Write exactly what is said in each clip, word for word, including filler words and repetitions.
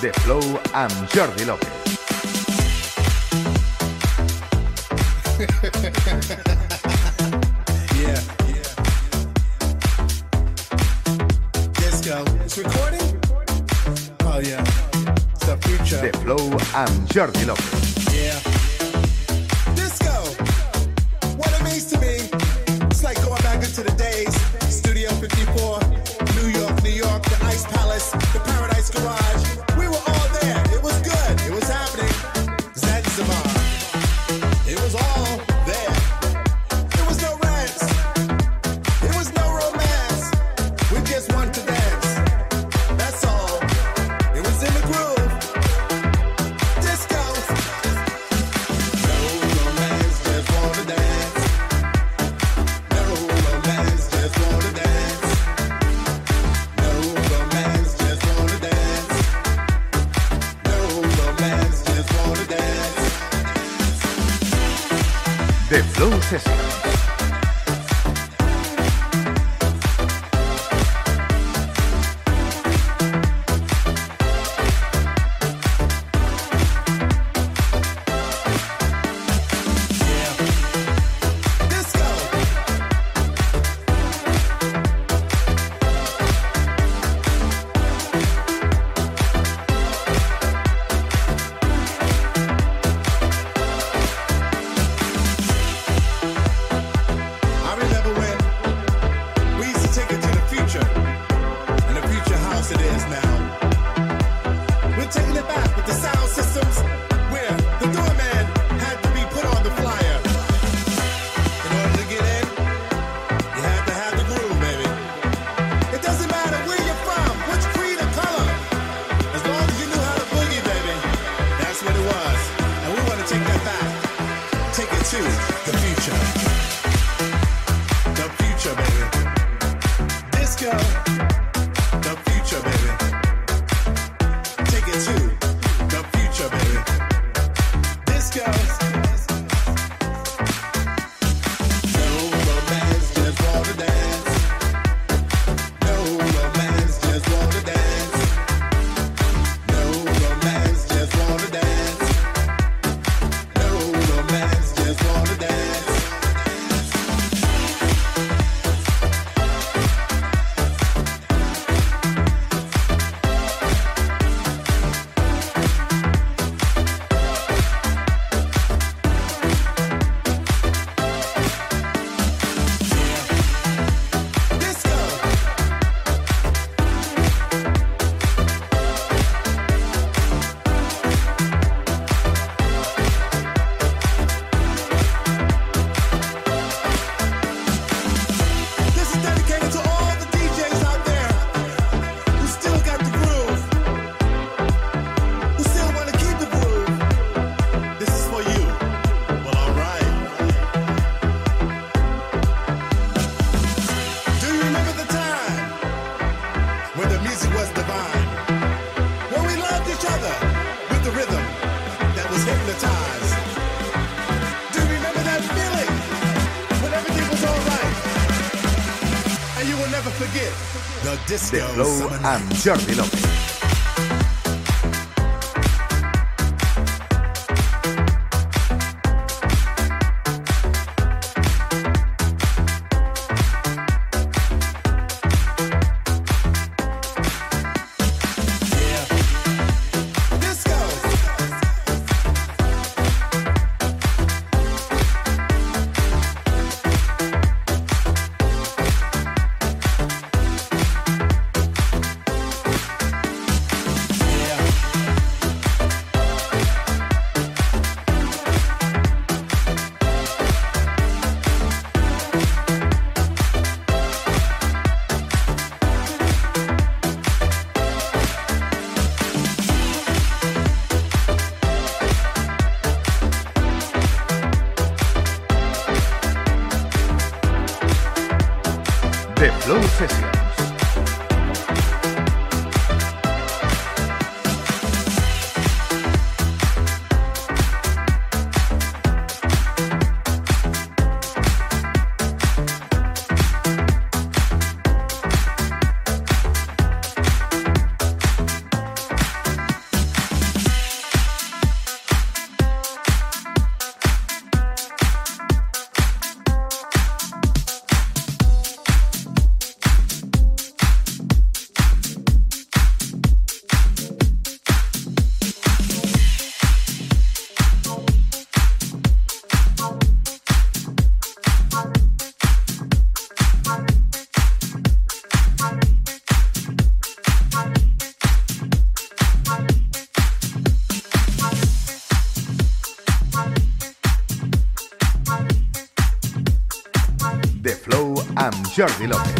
The Flow amb Jordi López. Yeah, yeah. Disco. It's recording? Oh yeah. It's the future. The Flow amb Jordi López. Yeah. Disco. What it means to me, it's like going back into the days. Studio fifty-four, New York, New York, the Ice Palace, the Paradise Garage. We were all there. It was good. It was happening. Zanzibar. It was all there. There was no rants. There was no romance. We just wanted to dance. That's all. It was in the groove. Disco. No romance, just wanna dance. No romance, just wanna dance. No romance, just wanna dance. No romance, just wanna dance. The Flow Sessions. Disco. I remember when we used to take it to the future, and the future house it is now. We're taking it back with the sound systems, where the doorman had to be put on the flyer. In order to get in, you had to have the groove, baby. It doesn't matter where you're from, which creed or color, as long as you knew how to boogie, baby. That's what it was, and we want to take that back, take it to the future. The future, baby. Disco. The future, baby. Take it to the future, baby. Disco. No romance, just wanna dance. No romance, just wanna dance. No romance, just wanna dance. No romance, just wanna dance. Disco. This is dedicated to all the D Js out there who still got the groove, who still want to keep the groove. This is for you. Well, all right. Do you remember the time when the music was divine? When we loved each other with the rhythm that was hypnotized? Do you remember that feeling when everything was all right? And you will never forget the The disco Flow summer night. amb Jordi López. Yeah. Disco. The Flow Sessions. Jordi López.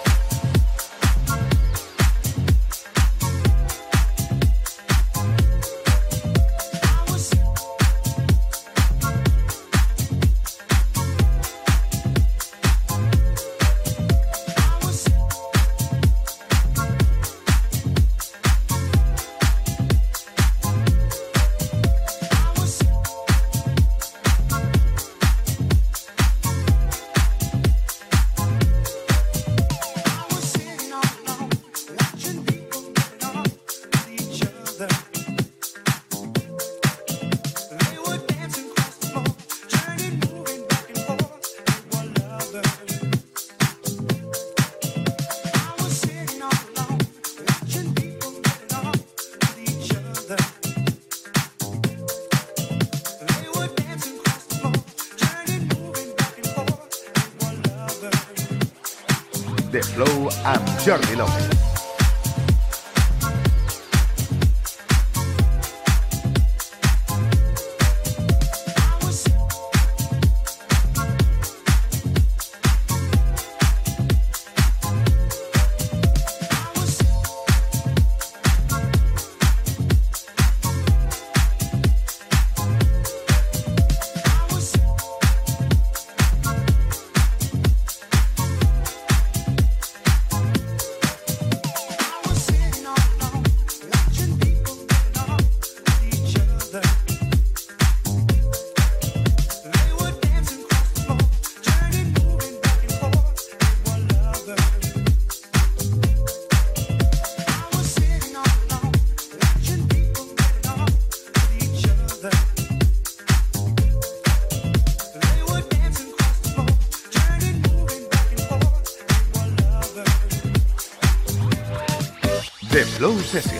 The Flow amb Jordi López. The Flow Sessions.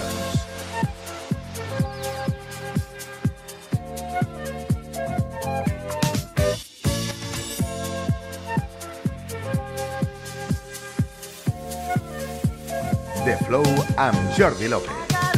The Flow amb Jordi López.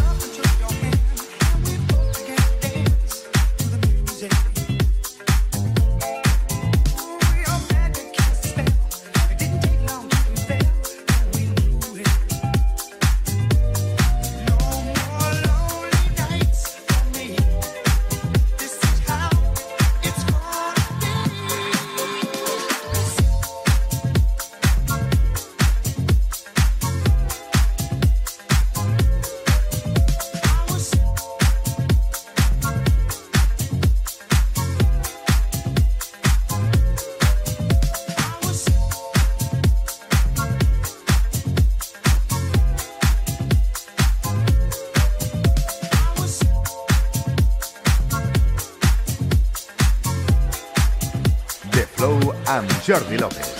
Flow amb Jordi López.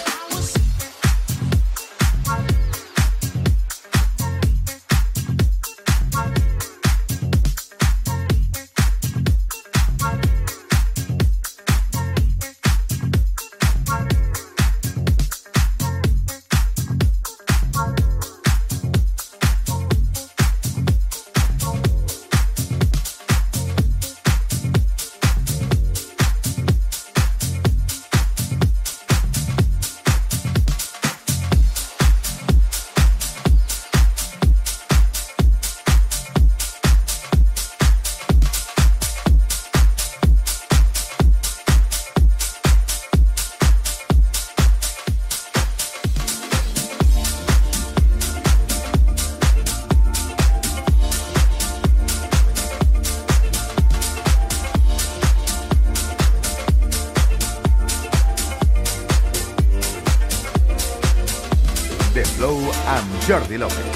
The Flow amb Jordi López.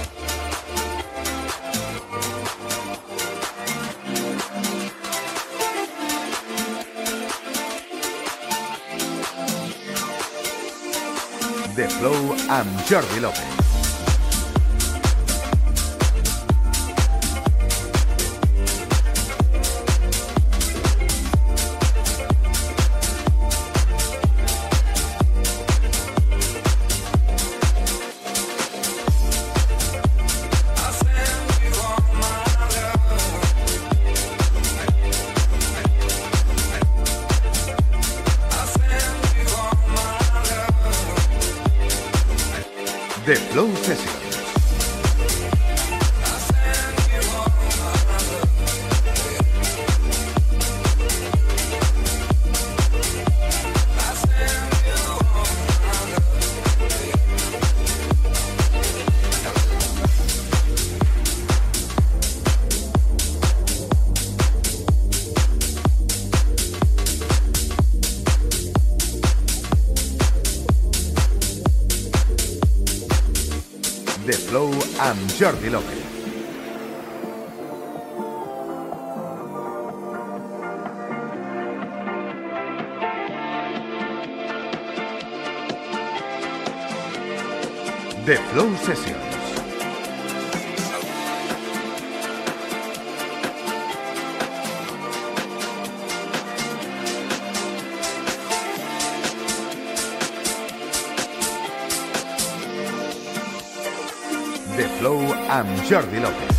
The Flow amb Jordi López. The Flow Sessions. The Flow amb Jordi López. The Flow Sessions. The Flow amb Jordi López.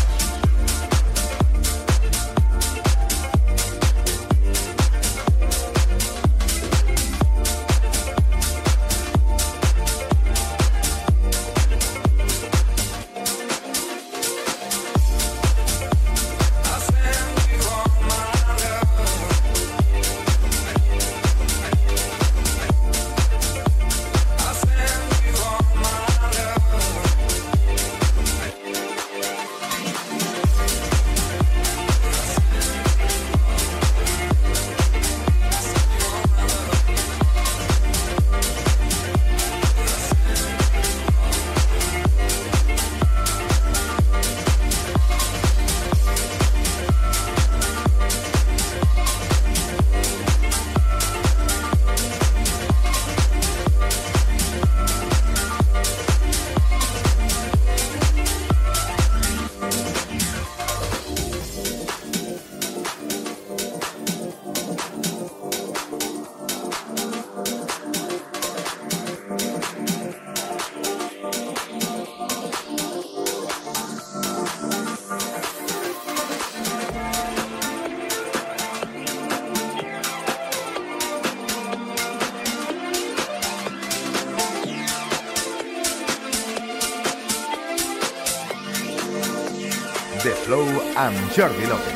The Flow amb Jordi López.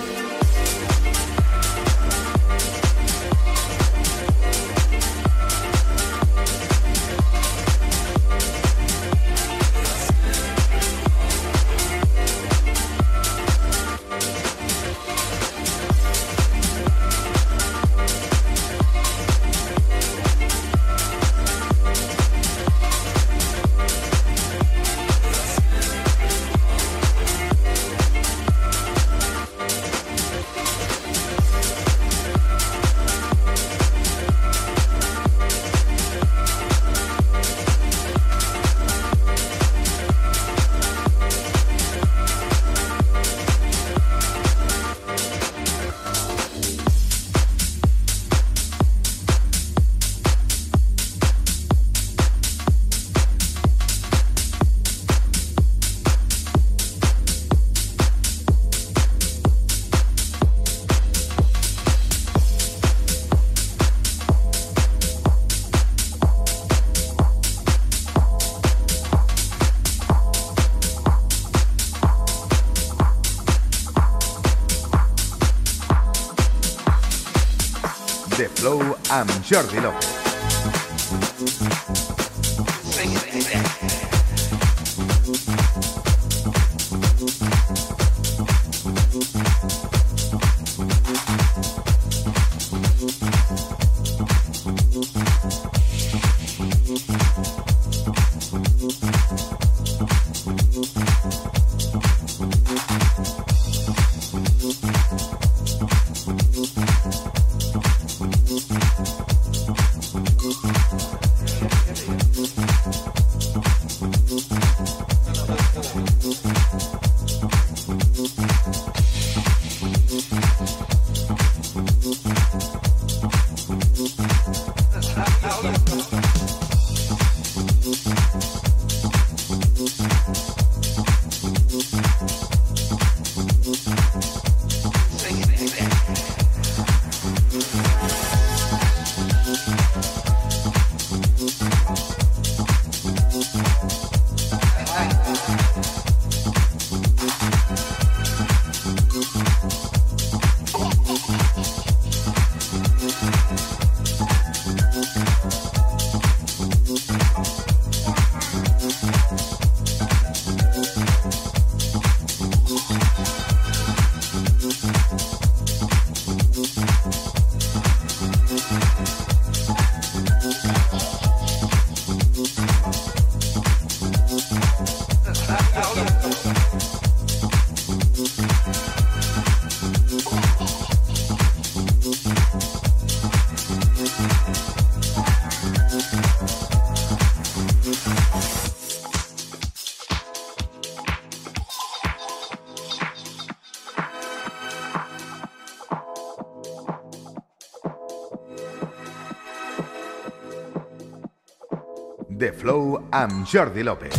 The Flow amb Jordi López. Sing it. The Flow amb Jordi López.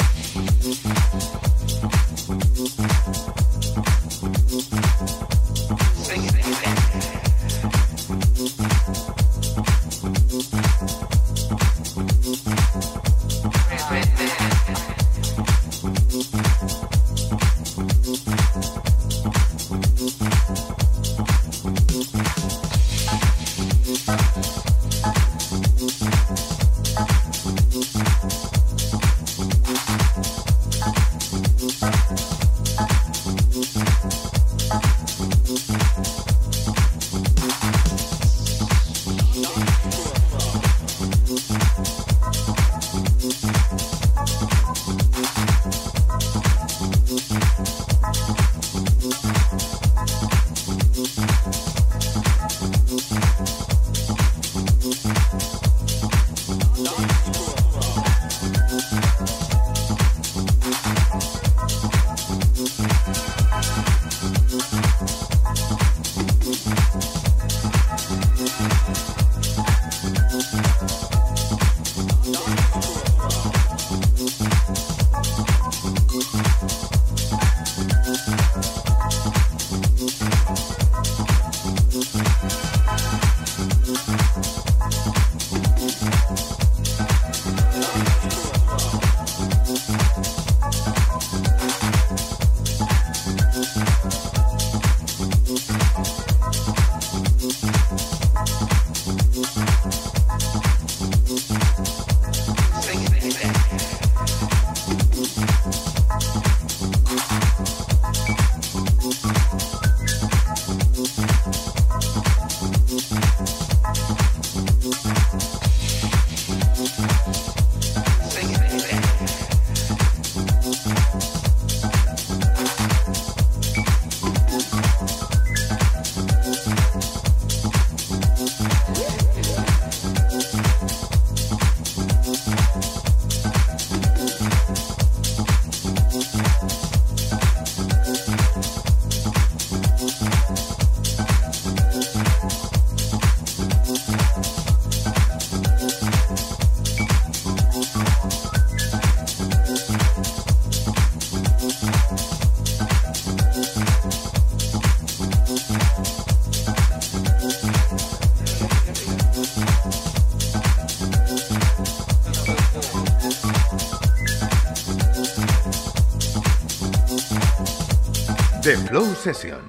The Flow Sessions.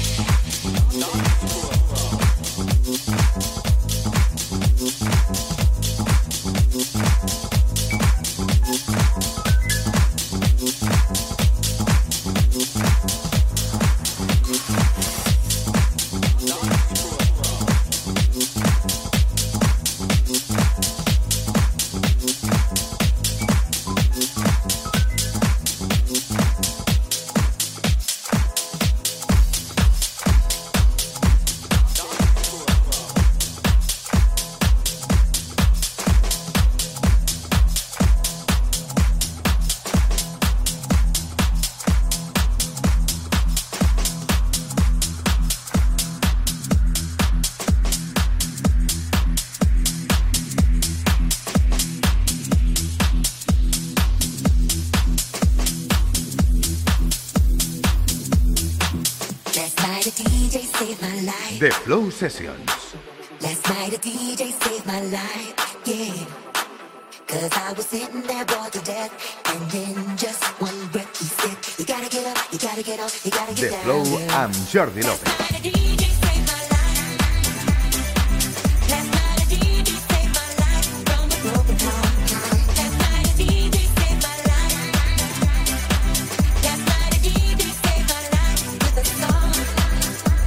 The Flow Sessions. Last night a D J saved my life, yeah. Cause I was sitting there bored to death, and in just one breath he said, you gotta get up, you gotta get off, you gotta get The down. Flow amb Jordi López. Last night a D J saved my life. Last night a D J saved my life from a broken heart. Last night a D J saved my life. Last night a D J saved my life with a song.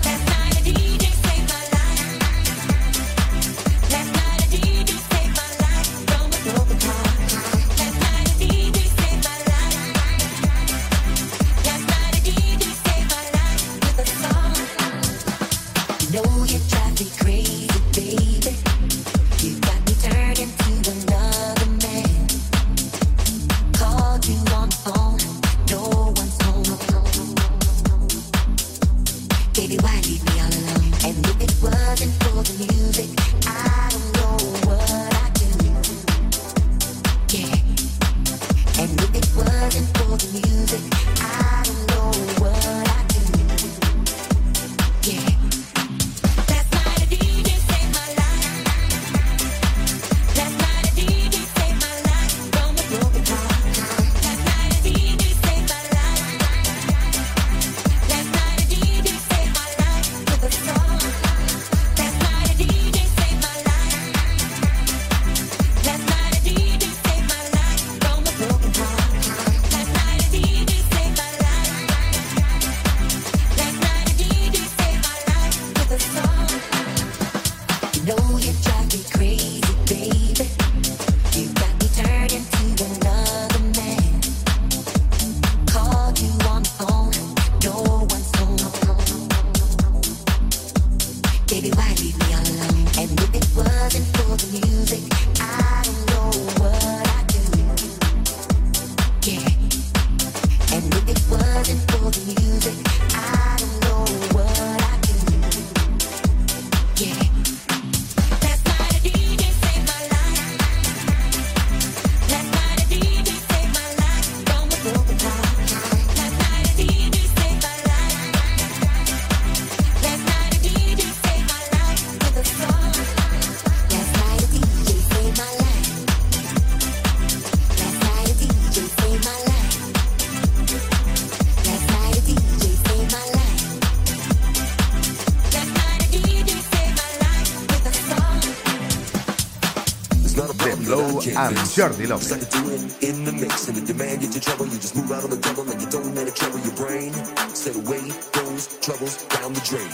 and Jordi Lopez. In the mix, and the demand gets you trouble. You just move out on the double, and you don't let it trouble your brain. Said away goes troubles down the drain.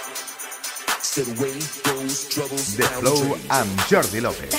Said away goes troubles The down the Flow drain. and Jordi Lopez.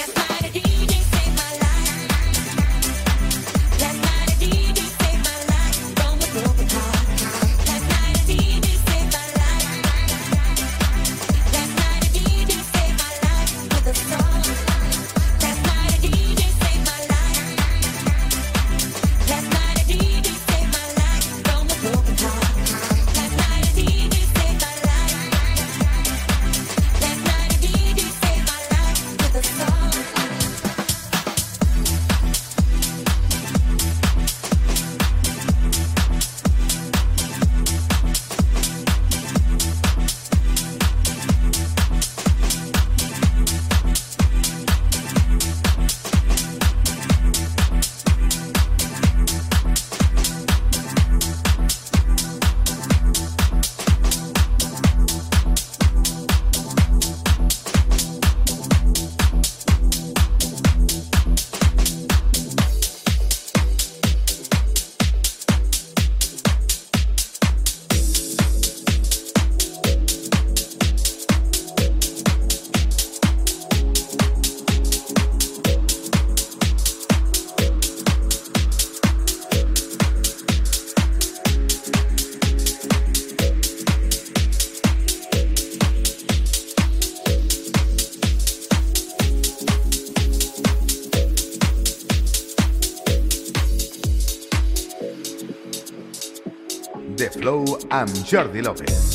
The Flow and Jordi Lopez.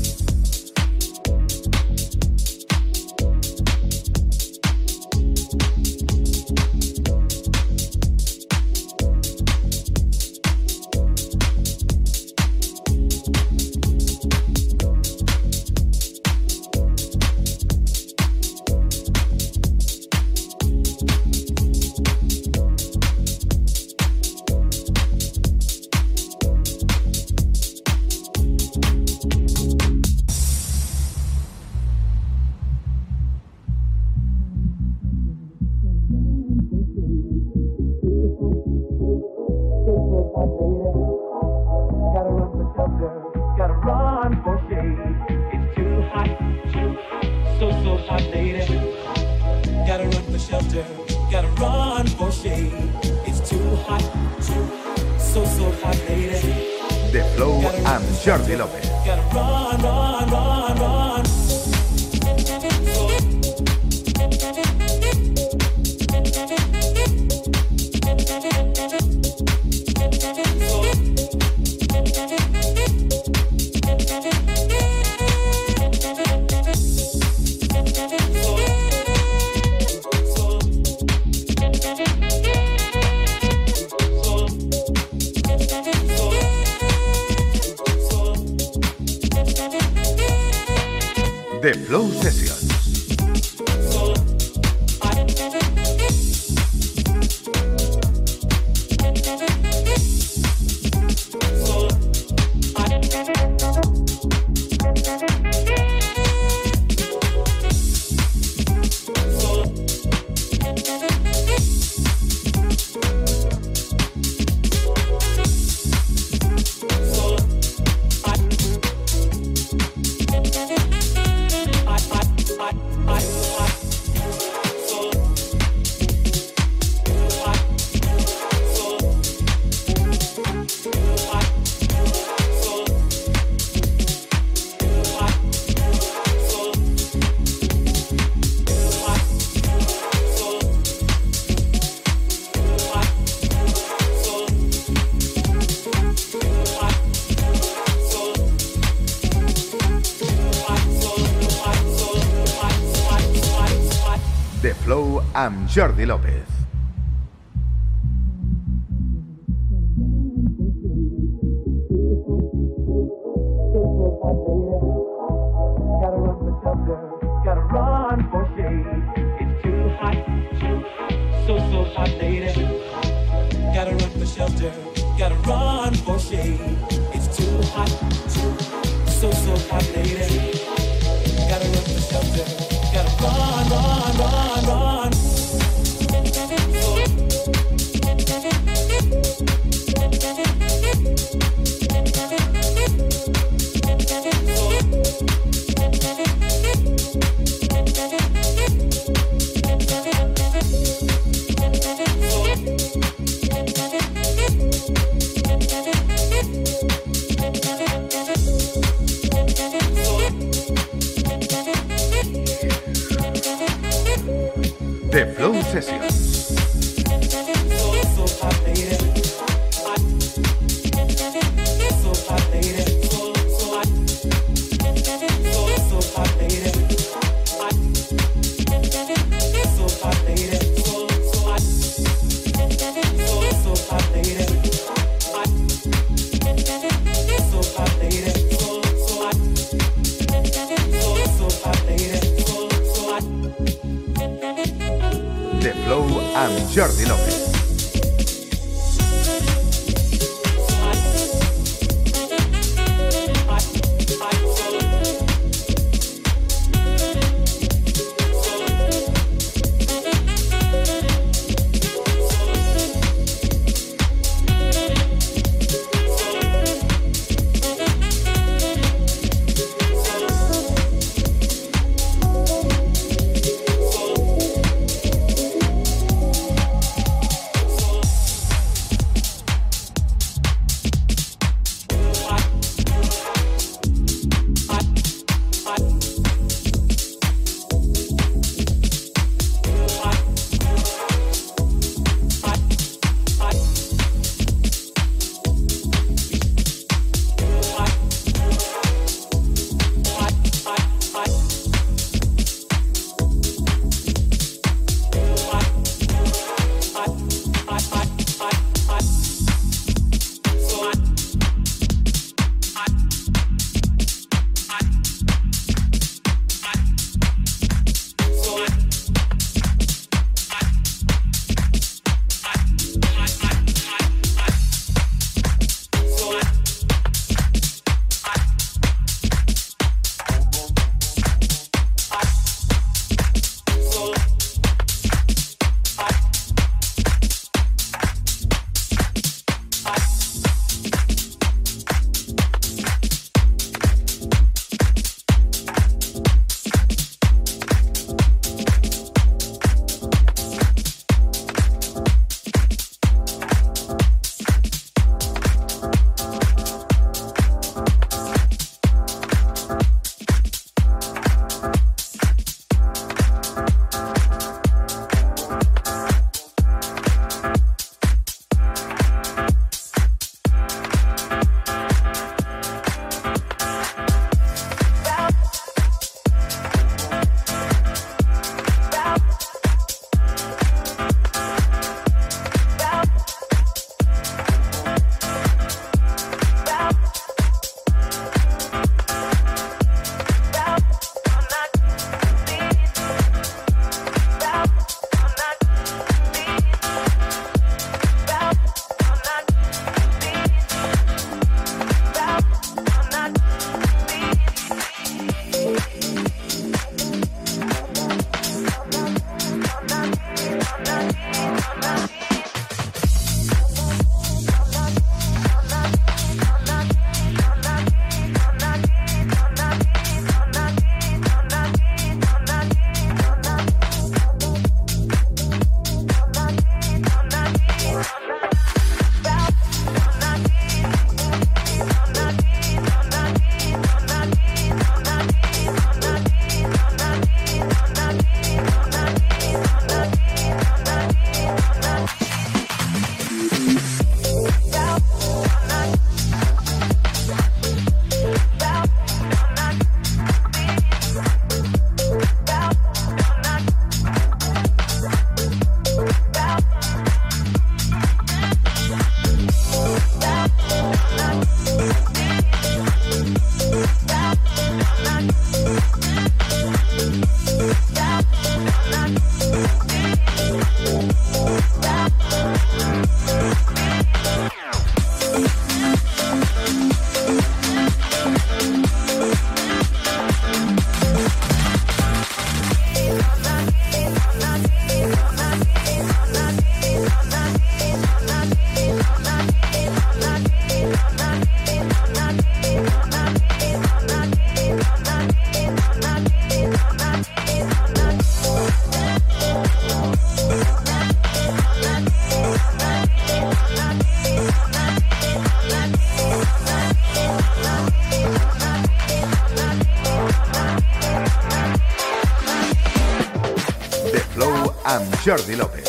The Flow and Jordi Lopez. Gotta run, run, run, run. The Flow Sessions. The Flow amb Jordi López. Gotta run for shelter, gotta run for shade. It's too hot, too hot, so so hot, lady. Gotta run for shelter, gotta run for shade. It's too hot, too hot, so so hot, lady. Gotta run for shelter, gotta run, run, run, run. The Flow Sessions. The Flow amb Jordi López. amb Jordi López.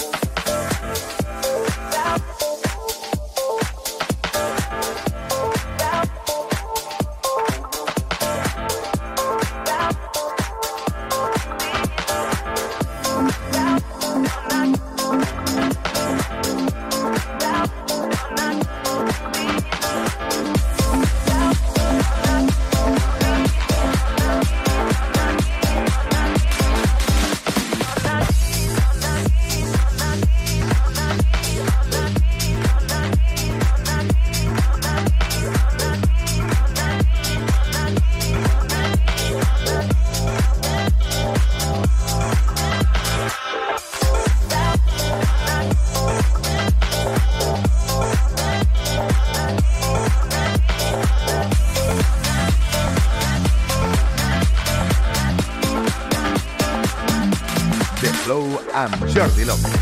Amb Jordi López.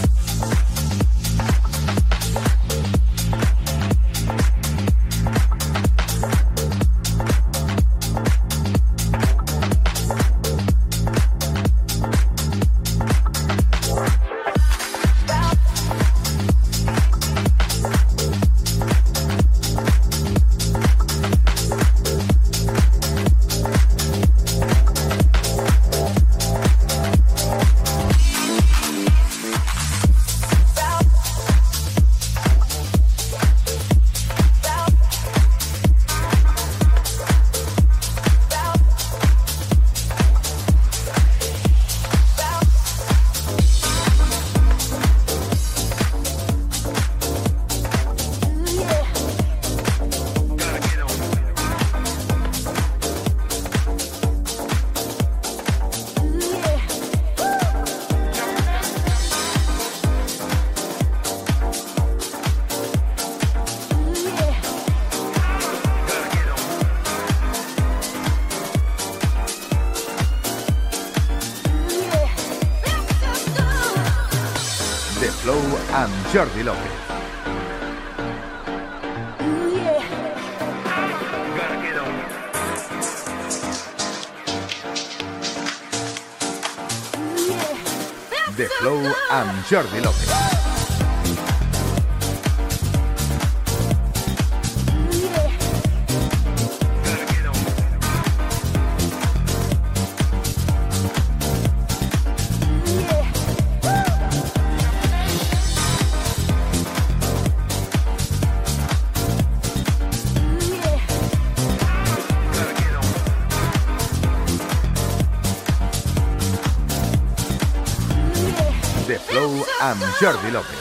Flow amb Jordi López. The Flow amb Jordi López. The Flow amb Jordi López.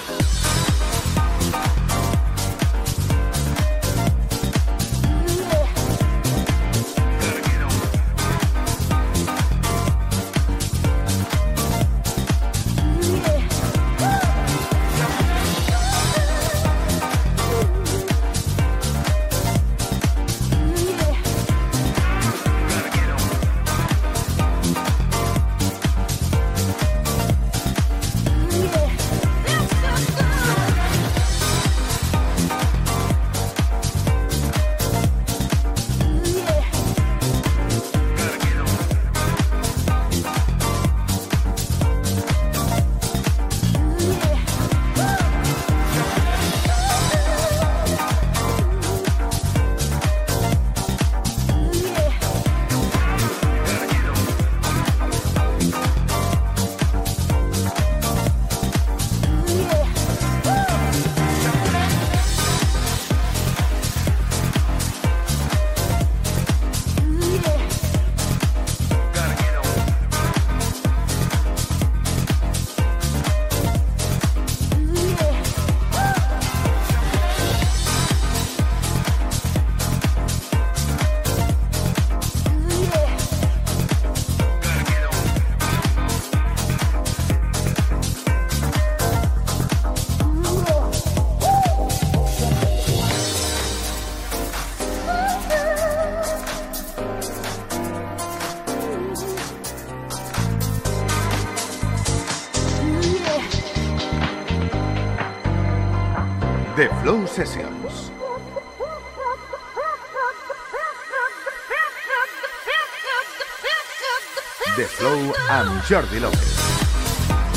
The Flow Sessions. The Flow amb Jordi López.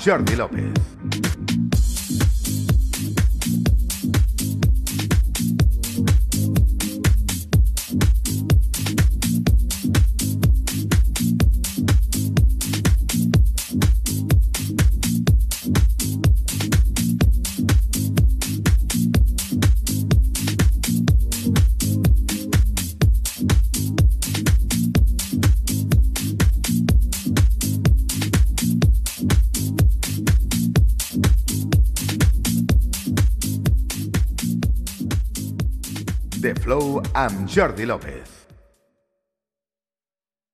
Jordi López. The Flow amb Jordi López.